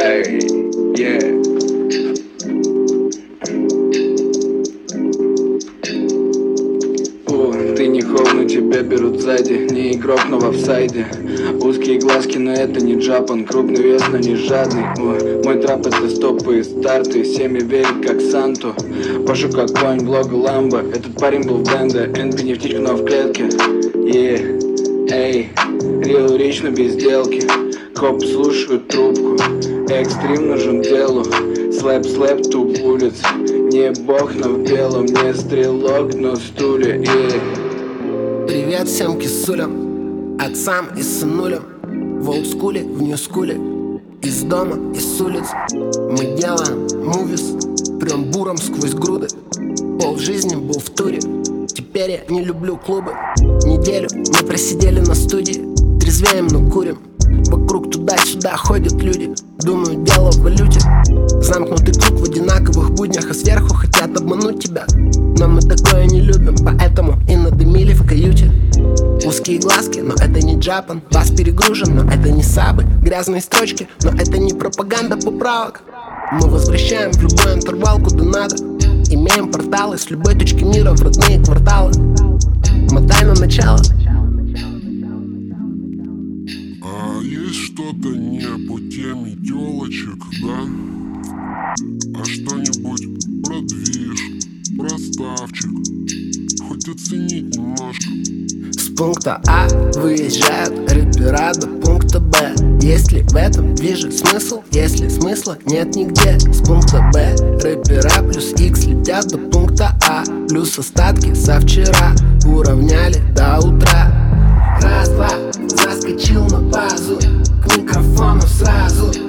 Эй, yeah. Ты не хоу, но тебя берут сзади. Не игрок, но в офсайде. Узкие глазки, но это не Джапан. Крупный вес, но не жадный. Мой трап это стопы и старты. Семья верит как Санту. Пашу как конь, блога ламбо. Этот парень был в бенде. НП не в птичку, но в клетке. Эй, Real Rich, но без сделки. Коп слушают трубку. Экстрим нужен делу. Слэп, туп улиц. Не бог, но в белом. Не стрелок, но стулья. Привет всем кисулям, отцам и сынулям. В олдскуле, в нью-скуле, из дома, из улиц. Мы делаем мувис, прям буром сквозь груды. Пол жизни был в туре, теперь я не люблю клубы. Неделю мы просидели на студии, трезвеем, но курим. Вокруг туда-сюда ходят люди, думаю, дело в валюте. Замкнутый круг в одинаковых буднях, а сверху хотят обмануть тебя. Но мы такое не любим, поэтому и надымили в каюте. Узкие глазки, но это не Джапан. Бас перегружен, но это не сабы. Грязные строчки, но это не пропаганда поправок. Мы возвращаем в любой интервал, куда надо. Имеем порталы с любой точки мира в родные кварталы. Мотай на начало. А есть что-то не по теме тёлочек, да? А что-нибудь про движ, про ставчик, хоть оценить немножко. С пункта А выезжают рэпера до пункта Б. Есть ли в этом движе смысл? Если смысла нет нигде. С пункта Б рэпера плюс X летят до пункта А. Плюс остатки со вчера уравняли до утра. Раз-два, заскочил на базу, к микрофону сразу.